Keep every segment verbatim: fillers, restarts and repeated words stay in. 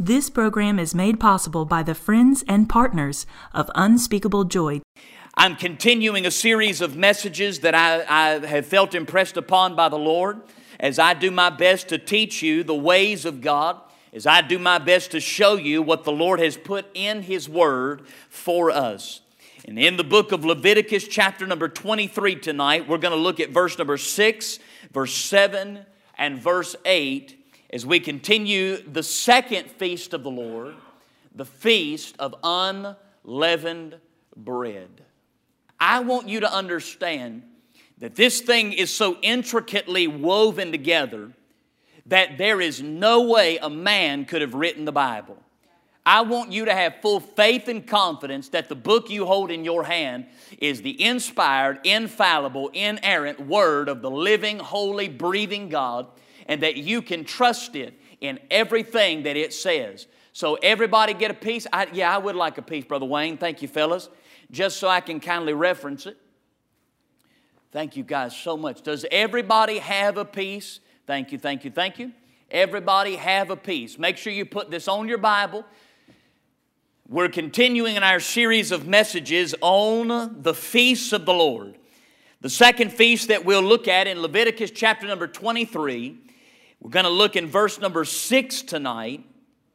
This program is made possible by the friends and partners of Unspeakable Joy. I'm continuing a series of messages that I, I have felt impressed upon by the Lord as I do my best to teach you the ways of God, as I do my best to show you what the Lord has put in His Word for us. And in the book of Leviticus chapter number twenty-three tonight, we're going to look at verse number six, verse seven, and verse eight as we continue the second feast of the Lord, the feast of unleavened bread. I want you to understand that this thing is so intricately woven together that there is no way a man could have written the Bible. I want you to have full faith and confidence that the book you hold in your hand is the inspired, infallible, inerrant Word of the living, holy, breathing God, and that you can trust it in everything that it says. So everybody get a piece? I, yeah, I would like a piece, Brother Wayne. Thank you, fellas. Just so I can kindly reference it. Thank you guys so much. Does everybody have a piece? Thank you, thank you, thank you. Everybody have a piece. Make sure you put this on your Bible. We're continuing in our series of messages on the feasts of the Lord. The second feast that we'll look at in Leviticus chapter number twenty-three, we're going to look in verse number six tonight.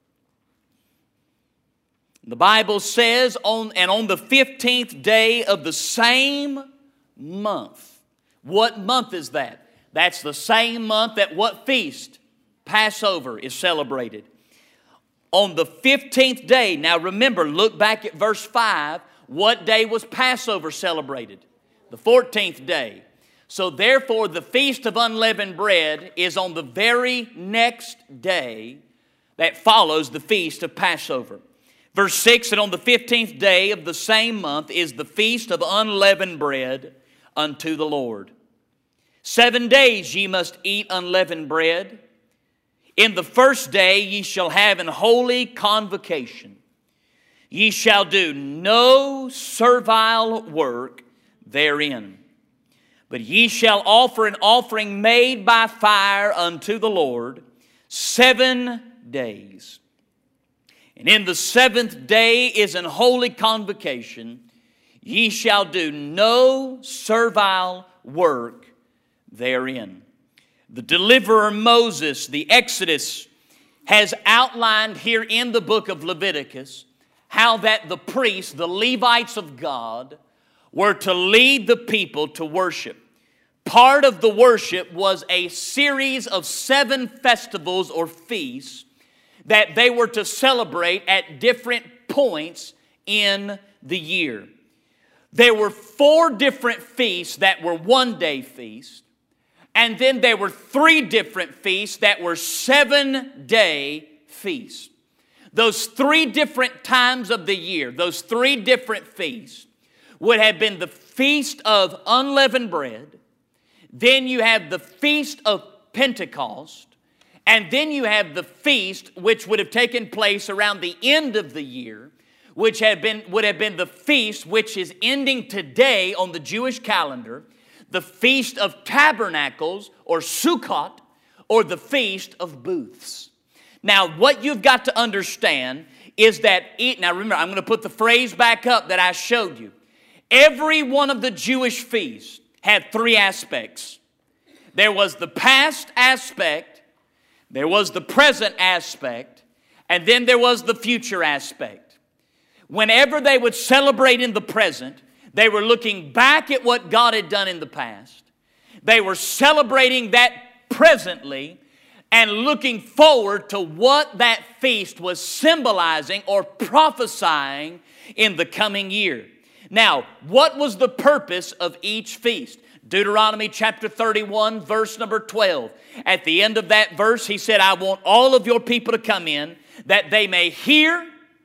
The Bible says, on and on the fifteenth day of the same month. What month is that? That's the same month that what feast? Passover is celebrated. On the fifteenth day, now remember, look back at verse five. What day was Passover celebrated? The fourteenth day. So therefore, the Feast of Unleavened Bread is on the very next day that follows the Feast of Passover. Verse six, and on the fifteenth day of the same month is the Feast of Unleavened Bread unto the Lord. Seven days ye must eat unleavened bread. In the first day ye shall have an holy convocation. Ye shall do no servile work therein. But ye shall offer an offering made by fire unto the Lord seven days. And in the seventh day is an holy convocation. Ye shall do no servile work therein. The deliverer Moses, the Exodus, has outlined here in the book of Leviticus how that the priests, the Levites of God, were to lead the people to worship. Part of the worship was a series of seven festivals or feasts that they were to celebrate at different points in the year. There were four different feasts that were one-day feasts, and then there were three different feasts that were seven-day feasts. Those three different times of the year, those three different feasts, would have been the Feast of Unleavened Bread, then you have the Feast of Pentecost, and then you have the feast which would have taken place around the end of the year, which had been, would have been the feast which is ending today on the Jewish calendar, the Feast of Tabernacles or Sukkot, or the Feast of Booths. Now what you've got to understand is that, eat, now remember I'm going to put the phrase back up that I showed you. Every one of the Jewish feasts had three aspects. There was the past aspect, there was the present aspect, and then there was the future aspect. Whenever they would celebrate in the present, they were looking back at what God had done in the past. They were celebrating that presently and looking forward to what that feast was symbolizing or prophesying in the coming year. Now, what was the purpose of each feast? Deuteronomy chapter thirty-one, verse number twelve. At the end of that verse, he said, I want all of your people to come in, that they may hear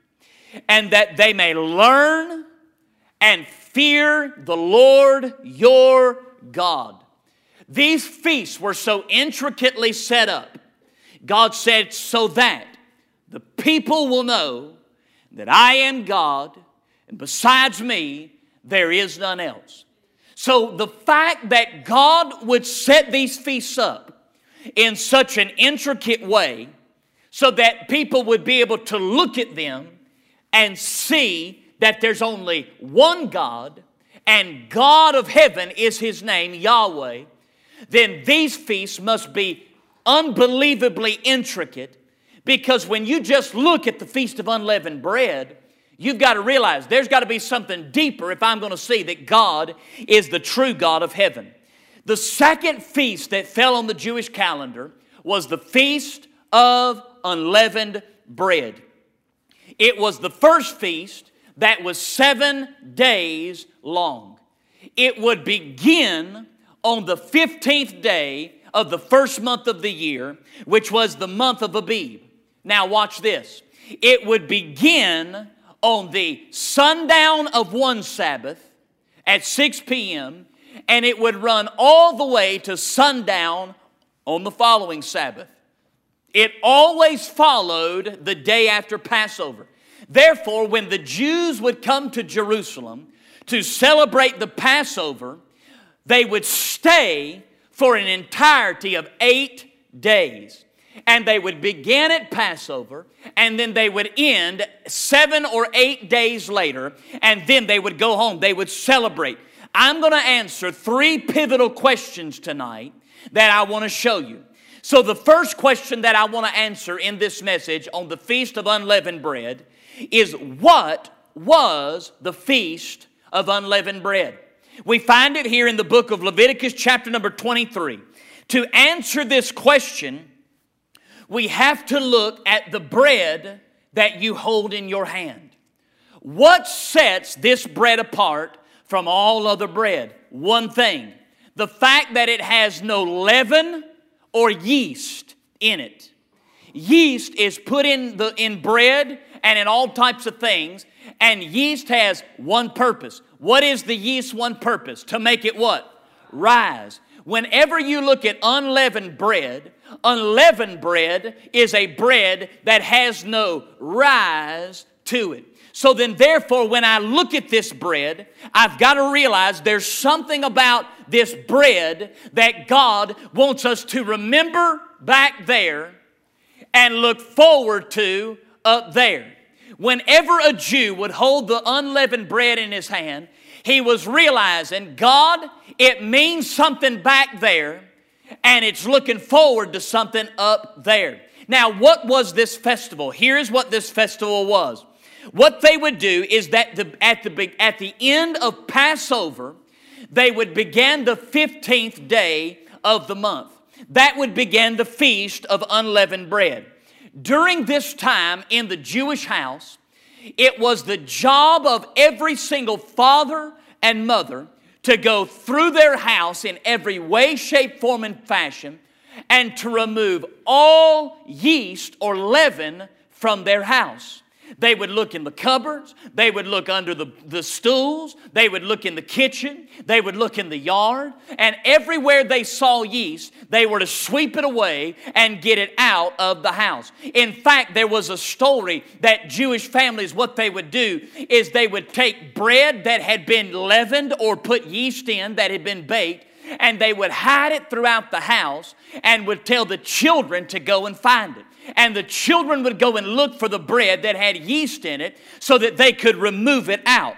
and that they may learn and fear the Lord your God. These feasts were so intricately set up. God said, so that the people will know that I am God, and besides me, there is none else. So the fact that God would set these feasts up in such an intricate way so that people would be able to look at them and see that there's only one God, and God of heaven is His name, Yahweh, then these feasts must be unbelievably intricate, because when you just look at the Feast of Unleavened Bread, you've got to realize there's got to be something deeper if I'm going to see that God is the true God of heaven. The second feast that fell on the Jewish calendar was the Feast of Unleavened Bread. It was the first feast that was seven days long. It would begin on the fifteenth day of the first month of the year, which was the month of Abib. Now watch this. It would begin on the sundown of one Sabbath at six p.m., and it would run all the way to sundown on the following Sabbath. It always followed the day after Passover. Therefore, when the Jews would come to Jerusalem to celebrate the Passover, they would stay for an entirety of eight days. And they would begin at Passover, and then they would end seven or eight days later, and then they would go home. They would celebrate. I'm going to answer three pivotal questions tonight that I want to show you. So the first question that I want to answer in this message on the Feast of Unleavened Bread is, what was the Feast of Unleavened Bread? We find it here in the book of Leviticus chapter number twenty-three. To answer this question, we have to look at the bread that you hold in your hand. What sets this bread apart from all other bread? One thing, the fact that it has no leaven or yeast in it. Yeast is put in the in bread and in all types of things, and yeast has one purpose. What is the yeast's one purpose? To make it what? Rise. Whenever you look at unleavened bread, unleavened bread is a bread that has no rise to it. So then therefore, when I look at this bread, I've got to realize there's something about this bread that God wants us to remember back there and look forward to up there. Whenever a Jew would hold the unleavened bread in his hand, he was realizing, God, it means something back there, and it's looking forward to something up there. Now, what was this festival? Here's what this festival was. What they would do is that the, at, the, at the end of Passover, they would begin the fifteenth day of the month. That would begin the Feast of Unleavened Bread. During this time in the Jewish house, it was the job of every single father and mother to go through their house in every way, shape, form, and fashion, and to remove all yeast or leaven from their house. They would look in the cupboards. They would look under the, the stools. They would look in the kitchen. They would look in the yard. And everywhere they saw yeast, they were to sweep it away and get it out of the house. In fact, there was a story that Jewish families, what they would do is they would take bread that had been leavened or put yeast in that had been baked, and they would hide it throughout the house and would tell the children to go and find it. And the children would go and look for the bread that had yeast in it so that they could remove it out.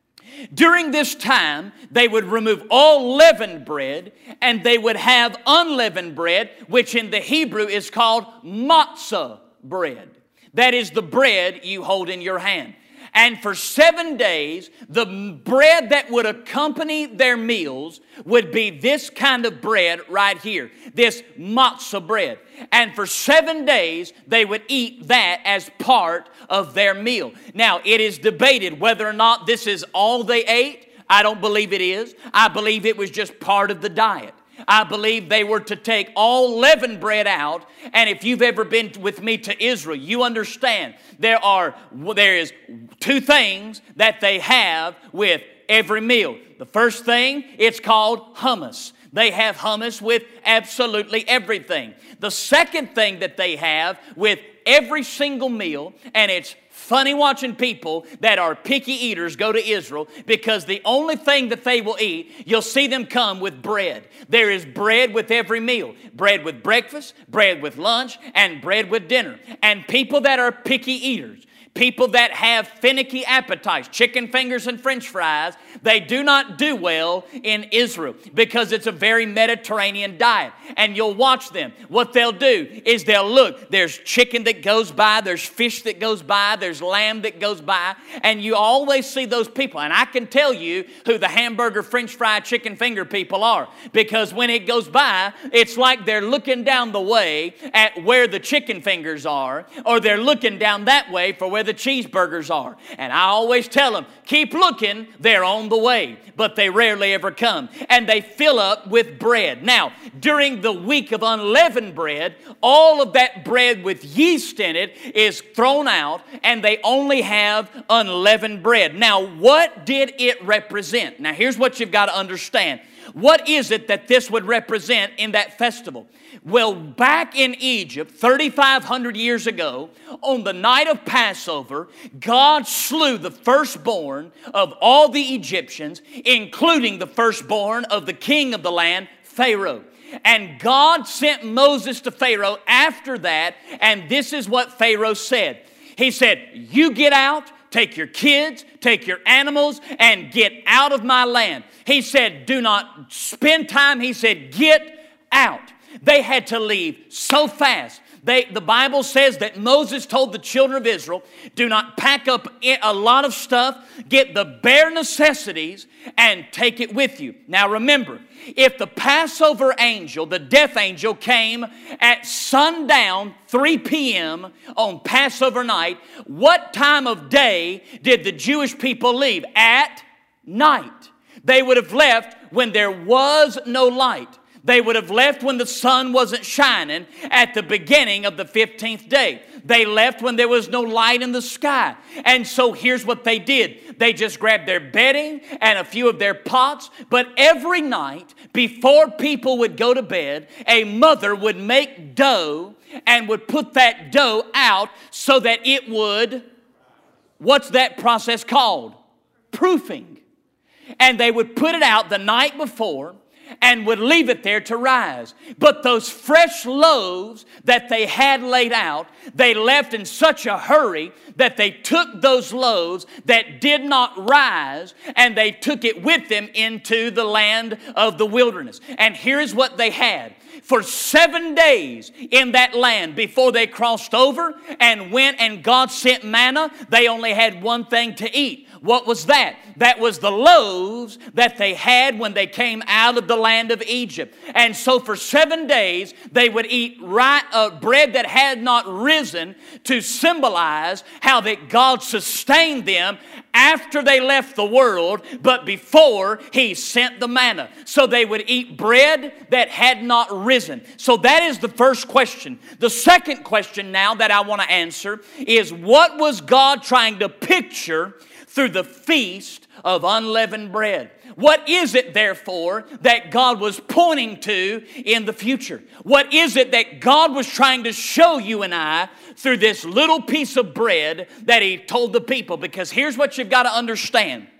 During this time, they would remove all leavened bread, and they would have unleavened bread, which in the Hebrew is called matzah bread. That is the bread you hold in your hand. And for seven days, the bread that would accompany their meals would be this kind of bread right here, this matzah bread. And for seven days, they would eat that as part of their meal. Now, it is debated whether or not this is all they ate. I don't believe it is. I believe it was just part of the diet. I believe they were to take all leavened bread out. And if you've ever been with me to Israel, you understand there are there is two things that they have with every meal. The first thing, it's called hummus. They have hummus with absolutely everything. The second thing that they have with every single meal, and it's funny watching people that are picky eaters go to Israel because the only thing that they will eat, you'll see them come with bread. There is bread with every meal. Bread with breakfast, bread with lunch, and bread with dinner. And people that are picky eaters, people that have finicky appetites, chicken fingers and french fries, they do not do well in Israel because it's a very Mediterranean diet. And you'll watch them. What they'll do is they'll look. There's chicken that goes by. There's fish that goes by. There's lamb that goes by. And you always see those people. And I can tell you who the hamburger, french fry, chicken finger people are. Because when it goes by, it's like they're looking down the way at where the chicken fingers are. Or they're looking down that way for where the cheeseburgers are. And I always tell them, keep looking, they're on the way. But they rarely ever come. And they fill up with bread. Now, during the week of unleavened bread, all of that bread with yeast in it is thrown out, and they only have unleavened bread. Now, what did it represent? Now, here's what you've got to understand. What is it that this would represent in that festival? Well, back in Egypt, thirty-five hundred years ago, on the night of Passover, God slew the firstborn of all the Egyptians, including the firstborn of the king of the land, Pharaoh. And God sent Moses to Pharaoh after that, and this is what Pharaoh said. He said, you get out, take your kids, take your animals, and get out of my land. He said, do not spend time. He said, get out. They had to leave so fast. They, the Bible says that Moses told the children of Israel, do not pack up a lot of stuff, get the bare necessities, and take it with you. Now remember, if the Passover angel, the death angel, came at sundown, three p.m. on Passover night, what time of day did the Jewish people leave? At night. They would have left when there was no light. They would have left when the sun wasn't shining at the beginning of the fifteenth day. They left when there was no light in the sky. And so here's what they did. They just grabbed their bedding and a few of their pots. But every night, before people would go to bed, a mother would make dough and would put that dough out so that it would, what's that process called? Proofing. And they would put it out the night before and would leave it there to rise. But those fresh loaves that they had laid out, they left in such a hurry that they took those loaves that did not rise and they took it with them into the land of the wilderness. And here's what they had. For seven days in that land before they crossed over and went and God sent manna, they only had one thing to eat. What was that? That was the loaves that they had when they came out of the land of Egypt. And so for seven days, they would eat right, uh, bread that had not risen to symbolize how that God sustained them after they left the world, but before He sent the manna. So they would eat bread that had not risen. So that is the first question. The second question now that I want to answer is, what was God trying to picture through the feast of unleavened bread? What is it, therefore, that God was pointing to in the future? What is it that God was trying to show you and I through this little piece of bread that He told the people? Because here's what you've got to understand.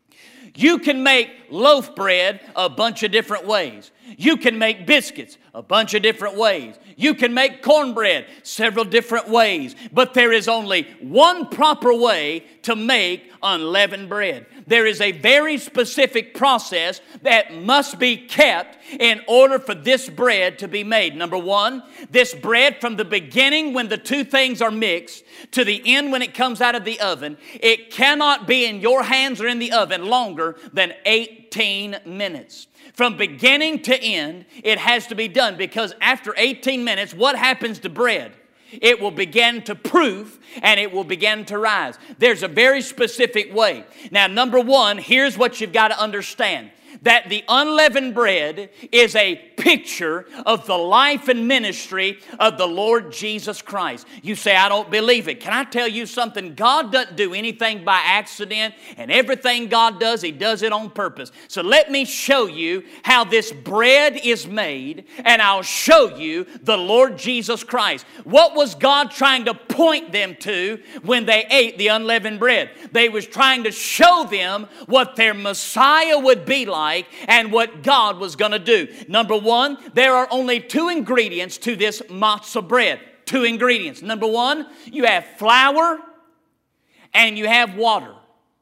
You can make loaf bread a bunch of different ways. You can make biscuits a bunch of different ways. You can make cornbread several different ways. But there is only one proper way to make unleavened bread. There is a very specific process that must be kept in order for this bread to be made. Number one, this bread from the beginning when the two things are mixed to the end when it comes out of the oven, it cannot be in your hands or in the oven longer than eighteen minutes. From beginning to end, it has to be done, because after eighteen minutes, what happens to bread? It will begin to proof and it will begin to rise. There's a very specific way. Now, number one, here's what you've got to understand. that the unleavened bread is a picture of the life and ministry of the Lord Jesus Christ. You say, I don't believe it. Can I tell you something? God doesn't do anything by accident, and everything God does, He does it on purpose. So let me show you how this bread is made, and I'll show you the Lord Jesus Christ. What was God trying to point them to when they ate the unleavened bread? They was trying to show them what their Messiah would be like and what God was going to do. Number one, there are only two ingredients to this matzah bread. Two ingredients. Number one, you have flour and you have water.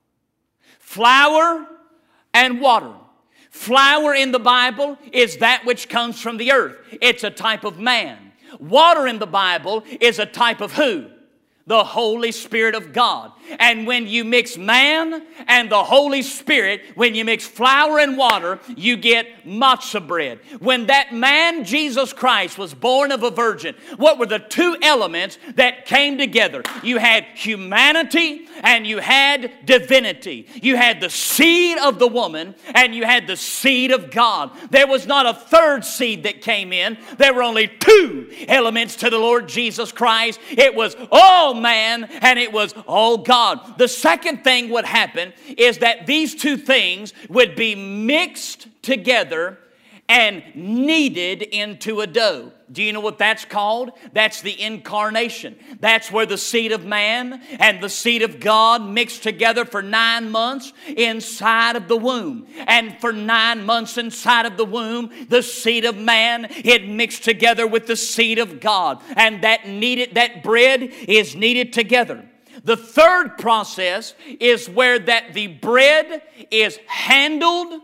Flour and water. Flour in the Bible is that which comes from the earth. It's a type of man. Water in the Bible is a type of who? The Holy Spirit of God. And when you mix man and the Holy Spirit, when you mix flour and water, you get matzah bread. When that man, Jesus Christ, was born of a virgin, what were the two elements that came together? You had humanity and you had divinity. You had the seed of the woman and you had the seed of God. There was not a third seed that came in. There were only two elements to the Lord Jesus Christ. It was all man and it was all God. The second thing would happen is that these two things would be mixed together and kneaded into a dough. Do you know what that's called? That's the incarnation. That's where the seed of man and the seed of God mixed together for nine months inside of the womb. And for nine months inside of the womb, the seed of man, it mixed together with the seed of God. And that kneaded, that bread is kneaded together. The third process is where that the bread is handled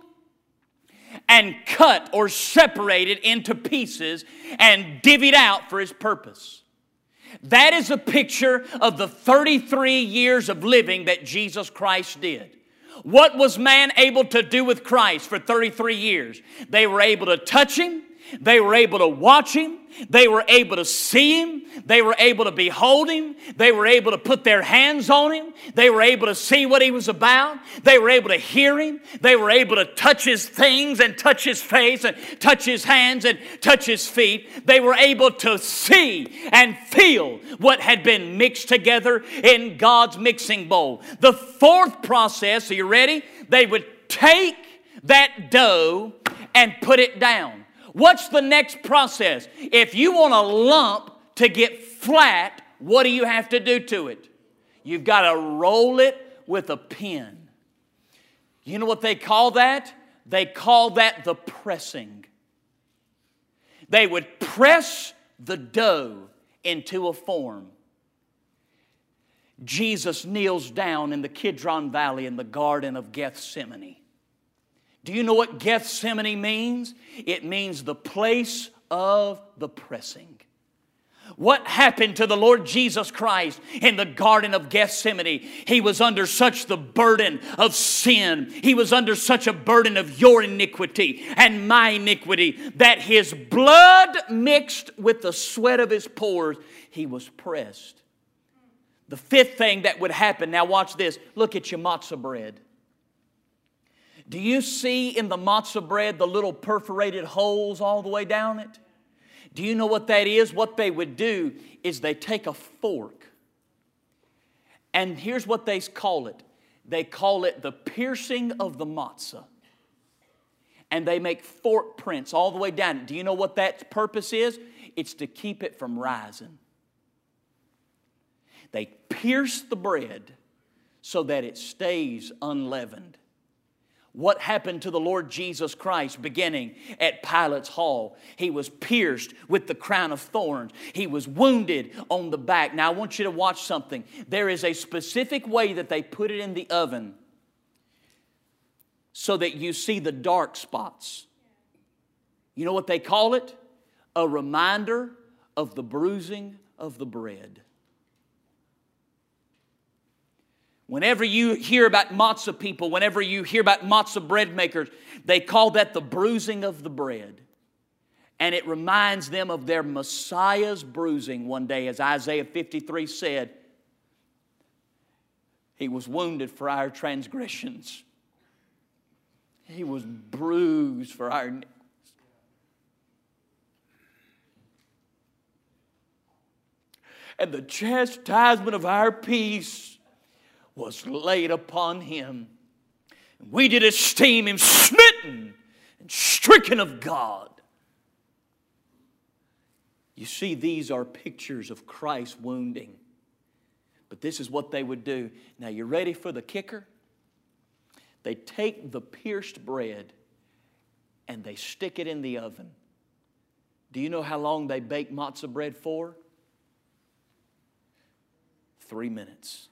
and cut or separated into pieces and divvied out for His purpose. That is a picture of the thirty-three years of living that Jesus Christ did. What was man able to do with Christ for thirty-three years? They were able to touch Him. They were able to watch Him. They were able to see Him. They were able to behold Him. They were able to put their hands on Him. They were able to see what He was about. They were able to hear Him. They were able to touch His things and touch His face and touch His hands and touch His feet. They were able to see and feel what had been mixed together in God's mixing bowl. The fourth process, are you ready? They would take that dough and put it down. What's the next process? If you want a lump to get flat, what do you have to do to it? You've got to roll it with a pin. You know what they call that? They call that the pressing. They would press the dough into a form. Jesus kneels down in the Kidron Valley in the Garden of Gethsemane. Do you know what Gethsemane means? It means the place of the pressing. What happened to the Lord Jesus Christ in the Garden of Gethsemane? He was under such the burden of sin. He was under such a burden of your iniquity and my iniquity that His blood mixed with the sweat of His pores. He was pressed. The fifth thing that would happen, now watch this. Look at your matzah bread. Do you see in the matzah bread the little perforated holes all the way down it? Do you know what that is? What they would do is they take a fork, and here's what they call it. They call it the piercing of the matzah. And they make fork prints all the way down. Do you know what that purpose is? It's to keep it from rising. They pierce the bread so that it stays unleavened. What happened to the Lord Jesus Christ beginning at Pilate's hall? He was pierced with the crown of thorns. He was wounded on the back. Now I want you to watch something. There is a specific way that they put it in the oven so that you see the dark spots. You know what they call it? A reminder of the bruising of the bread. Whenever you hear about matzah people, whenever you hear about matzah bread makers, they call that the bruising of the bread. And it reminds them of their Messiah's bruising one day, as Isaiah fifty-three said, He was wounded for our transgressions. He was bruised for our iniquities. And the chastisement of our peace was laid upon Him. We did esteem Him smitten and stricken of God. You see, these are pictures of Christ's wounding. But this is what they would do. Now, you ready for the kicker? They take the pierced bread and they stick it in the oven. Do you know how long they bake matzah bread for? Three minutes.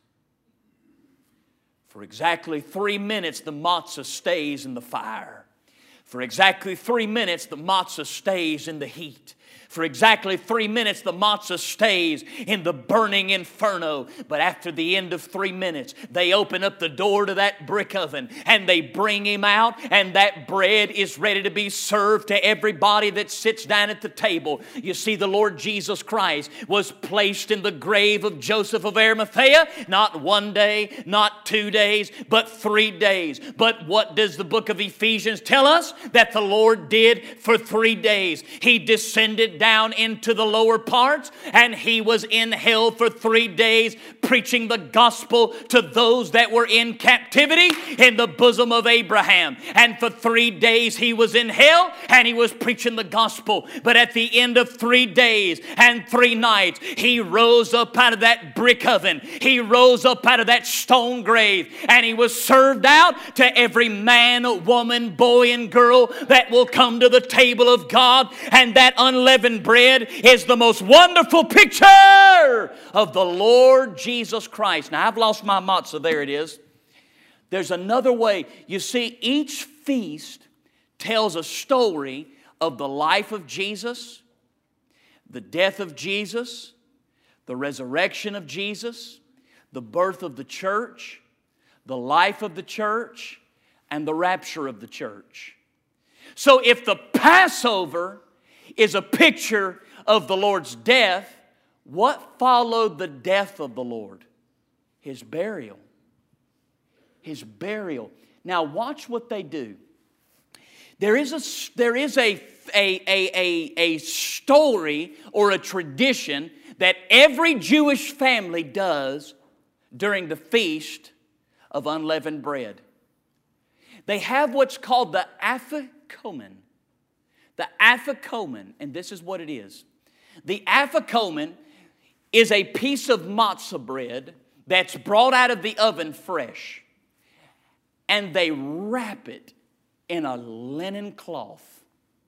For exactly three minutes, the matzah stays in the fire. For exactly three minutes, the matzah stays in the heat. For exactly three minutes, the matzah stays in the burning inferno. But after the end of three minutes, they open up the door to that brick oven and they bring Him out, and that bread is ready to be served to everybody that sits down at the table. You see, the Lord Jesus Christ was placed in the grave of Joseph of Arimathea, not one day, not two days, but three days. But what does the book of Ephesians tell us that the Lord did for three days? He descended down into the lower parts, and He was in hell for three days preaching the gospel to those that were in captivity in the bosom of Abraham. And for three days He was in hell and He was preaching the gospel. But at the end of three days and three nights, He rose up out of that brick oven. He rose up out of that stone grave, and He was served out to every man, woman, boy, and girl that will come to the table of God. And that unleavened bread is the most wonderful picture of the Lord Jesus Christ. Now, I've lost my matzah. There it is. There's another way. You see, each feast tells a story of the life of Jesus, the death of Jesus, the resurrection of Jesus, the birth of the church, the life of the church, and the rapture of the church. So if the Passover is a picture of the Lord's death, what followed the death of the Lord? His burial. His burial. Now watch what they do. There is a, there is a, a, a, a, a story or a tradition that every Jewish family does during the Feast of Unleavened Bread. They have what's called the Afikomen. The Afikomen, and this is what it is. The Afikomen is a piece of matzah bread that's brought out of the oven fresh. And they wrap it in a linen cloth.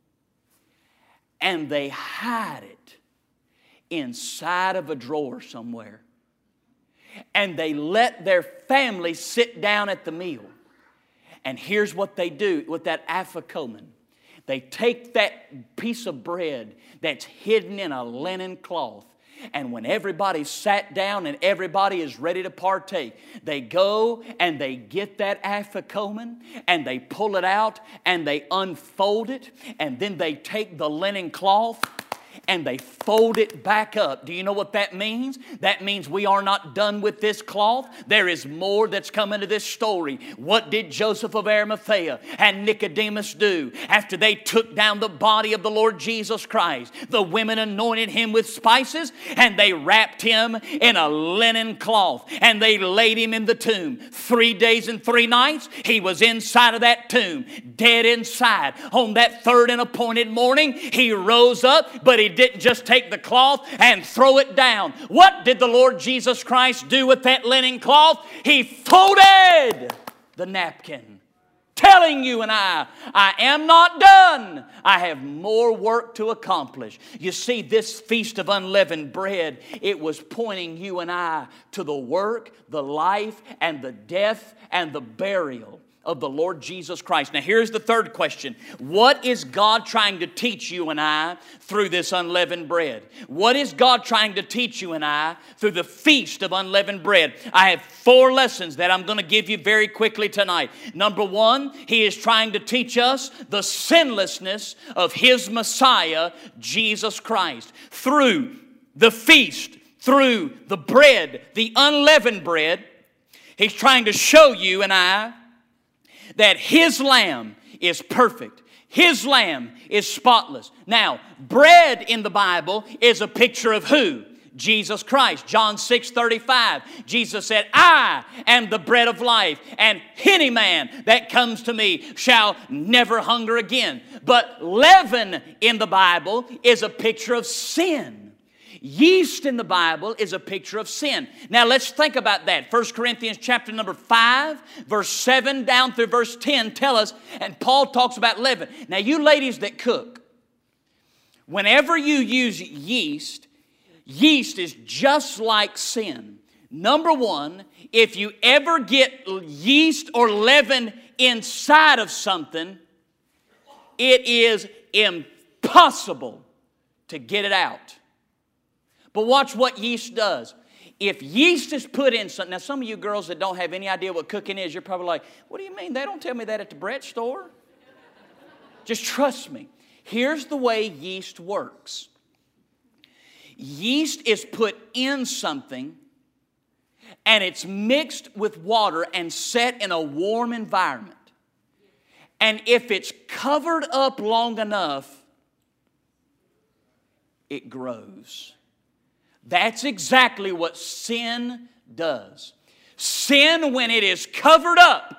And they hide it inside of a drawer somewhere. And they let their family sit down at the meal. And here's what they do with that Afikomen. They take that piece of bread that's hidden in a linen cloth, and when everybody's sat down and everybody is ready to partake, they go and they get that Afikomen and they pull it out and they unfold it, and then they take the linen cloth and they fold it back up. Do you know what that means? That means we are not done with this cloth. There is more that's coming to this story. What did Joseph of Arimathea and Nicodemus do after they took down the body of the Lord Jesus Christ? The women anointed Him with spices, and they wrapped Him in a linen cloth, and they laid Him in the tomb. Three days and three nights, He was inside of that tomb, dead inside. On that third and appointed morning, He rose up, but He didn't just take the cloth and throw it down. What did the Lord Jesus Christ do with that linen cloth? He folded the napkin, telling you and I, I am not done. I have more work to accomplish. You see, this Feast of Unleavened Bread, it was pointing you and I to the work, the life, and the death, and the burial of the Lord Jesus Christ. Now here's the third question. What is God trying to teach you and I through this unleavened bread? What is God trying to teach you and I through the Feast of Unleavened Bread? I have four lessons that I'm going to give you very quickly tonight. Number one, He is trying to teach us the sinlessness of His Messiah, Jesus Christ. Through the feast, through the bread, the unleavened bread, He's trying to show you and I that His lamb is perfect. His lamb is spotless. Now, bread in the Bible is a picture of who? Jesus Christ. John six thirty-five. Jesus said, I am the bread of life, and any man that comes to me shall never hunger again. But leaven in the Bible is a picture of sin. Yeast in the Bible is a picture of sin. Now let's think about that. First Corinthians chapter number five, verse seven down through verse ten tell us, and Paul talks about leaven. Now you ladies that cook, whenever you use yeast, yeast is just like sin. Number one, if you ever get yeast or leaven inside of something, it is impossible to get it out. But watch what yeast does. If yeast is put in something, now some of you girls that don't have any idea what cooking is, you're probably like, what do you mean? They don't tell me that at the bread store. Just trust me. Here's the way yeast works. Yeast is put in something, and it's mixed with water and set in a warm environment. And if it's covered up long enough, it grows. That's exactly what sin does. Sin, when it is covered up,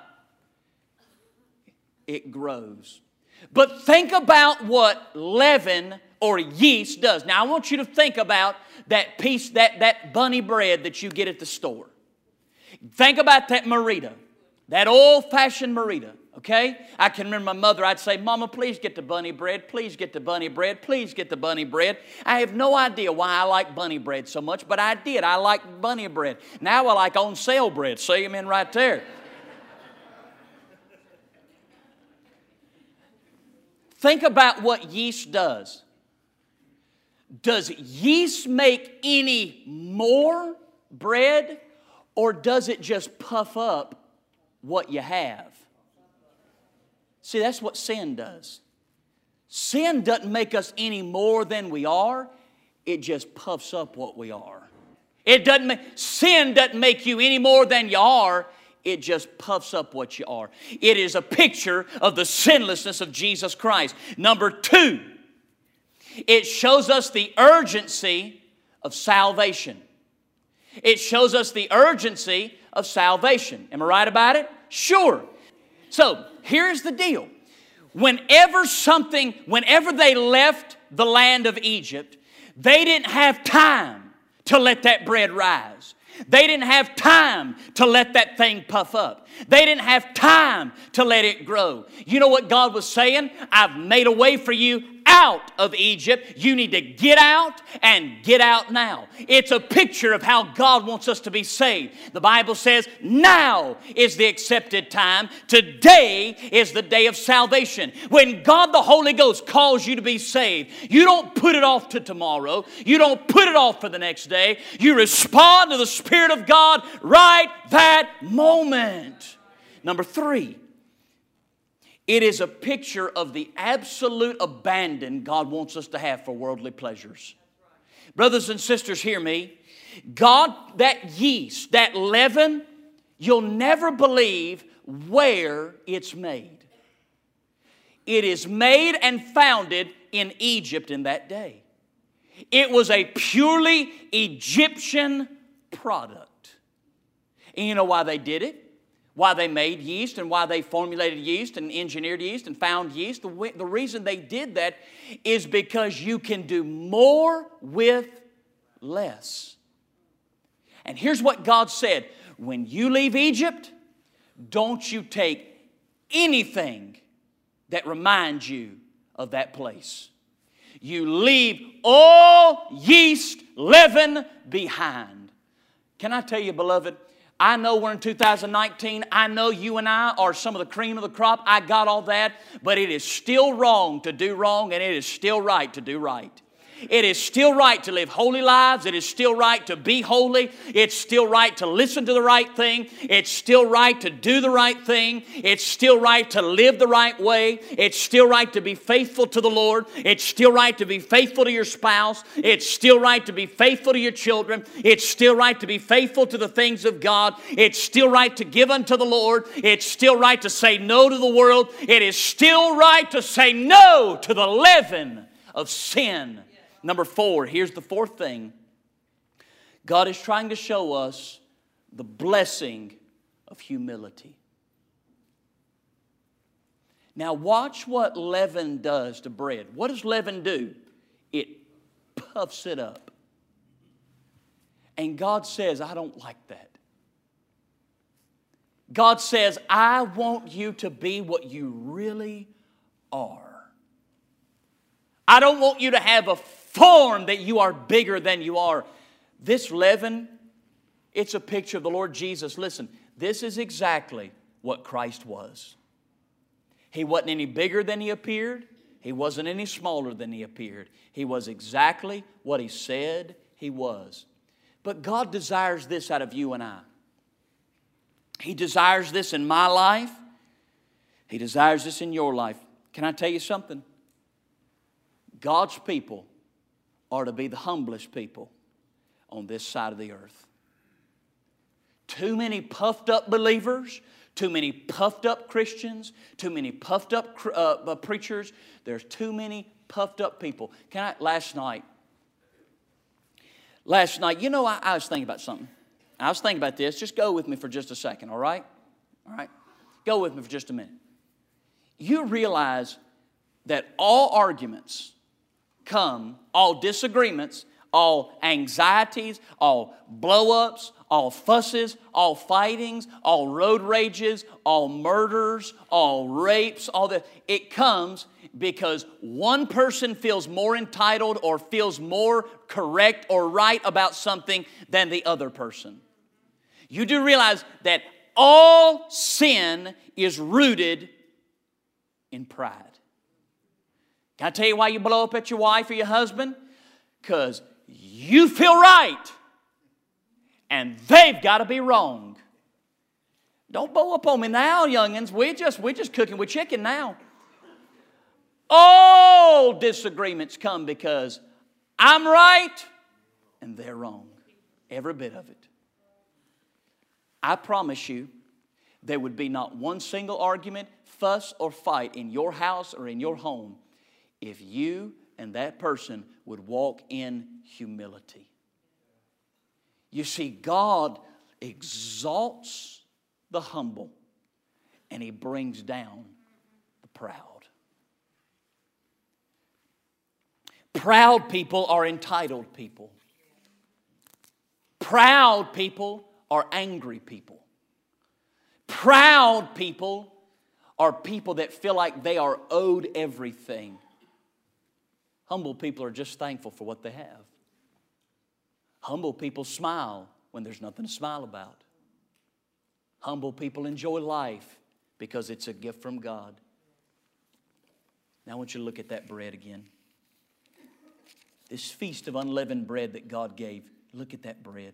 it grows. But think about what leaven or yeast does. Now, I want you to think about that piece, that, that bunny bread that you get at the store. Think about that Merita, that old-fashioned Merita. Okay? I can remember my mother, I'd say, Mama, please get the bunny bread. Please get the bunny bread. Please get the bunny bread. I have no idea why I like bunny bread so much, but I did. I like bunny bread. Now I like on sale bread. See them in right there. Think about what yeast does. Does yeast make any more bread, or does it just puff up what you have? See, that's what sin does. Sin doesn't make us any more than we are. It just puffs up what we are. It doesn't make, sin doesn't make you any more than you are. It just puffs up what you are. It is a picture of the sinlessness of Jesus Christ. Number two, it shows us the urgency of salvation. It shows us the urgency of salvation. Am I right about it? Sure. So, here's the deal. Whenever something, whenever they left the land of Egypt, they didn't have time to let that bread rise. They didn't have time to let that thing puff up. They didn't have time to let it grow. You know what God was saying? I've made a way for you out of Egypt. You need to get out and get out now. It's a picture of how God wants us to be saved. The Bible says now is the accepted time. Today is the day of salvation. When God the Holy Ghost calls you to be saved, you don't put it off to tomorrow. You don't put it off for the next day. You respond to the Spirit of God right that moment. Number three, it is a picture of the absolute abandon God wants us to have for worldly pleasures. Brothers and sisters, hear me. God, that yeast, that leaven, you'll never believe where it's made. It is made and founded in Egypt in that day. It was a purely Egyptian product. And you know why they did it? Why they made yeast and why they formulated yeast and engineered yeast and found yeast. The, the reason they did that is because you can do more with less. And here's what God said. When you leave Egypt, don't you take anything that reminds you of that place. You leave all yeast, leaven behind. Can I tell you, beloved, I know we're in two thousand nineteen. I know you and I are some of the cream of the crop. I got all that. But it is still wrong to do wrong, and it is still right to do right. It is still right to live holy lives. It is still right to be holy. It's still right to listen to the right thing. It's still right to do the right thing. It's still right to live the right way. It's still right to be faithful to the Lord. It's still right to be faithful to your spouse. It's still right to be faithful to your children. It's still right to be faithful to the things of God. It's still right to give unto the Lord. It's still right to say no to the world. It is still right to say no to the leaven of sin. Number four, here's the fourth thing. God is trying to show us the blessing of humility. Now watch what leaven does to bread. What does leaven do? It puffs it up. And God says, I don't like that. God says, I want you to be what you really are. I don't want you to have a form that you are bigger than you are. This leaven, it's a picture of the Lord Jesus. Listen, this is exactly what Christ was. He wasn't any bigger than He appeared. He wasn't any smaller than He appeared. He was exactly what He said He was. But God desires this out of you and I. He desires this in my life. He desires this in your life. Can I tell you something? God's people are to be the humblest people on this side of the earth. Too many puffed up believers, too many puffed up Christians, too many puffed up uh, preachers. There's too many puffed up people. Can I, last night, last night, you know, I, I was thinking about something. I was thinking about this. Just go with me for just a second, all right? All right? Go with me for just a minute. You realize that all arguments come, all disagreements, all anxieties, all blow-ups, all fusses, all fightings, all road rages, all murders, all rapes, all that. It comes because one person feels more entitled or feels more correct or right about something than the other person. You do realize that all sin is rooted in pride. Can I tell you why you blow up at your wife or your husband? Because you feel right and they've got to be wrong. Don't blow up on me now, youngins. We're just, we're just cooking with chicken now. All disagreements come because I'm right and they're wrong. Every bit of it. I promise you, there would be not one single argument, fuss, or fight in your house or in your home if you and that person would walk in humility. You see, God exalts the humble and He brings down the proud. Proud people are entitled people. Proud people are angry people. Proud people are people that feel like they are owed everything. Humble people are just thankful for what they have. Humble people smile when there's nothing to smile about. Humble people enjoy life because it's a gift from God. Now I want you to look at that bread again. This feast of unleavened bread that God gave. Look at that bread.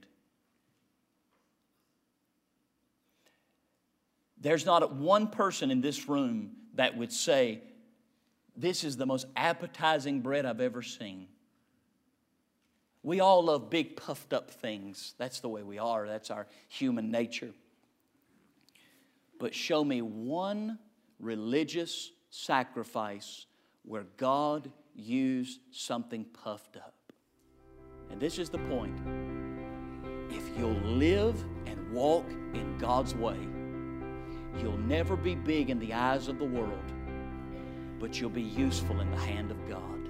There's not one person in this room that would say, this is the most appetizing bread I've ever seen. We all love big puffed up things. That's the way we are. That's our human nature. But show me one religious sacrifice where God used something puffed up. And this is the point. If you'll live and walk in God's way, you'll never be big in the eyes of the world, but you'll be useful in the hand of God.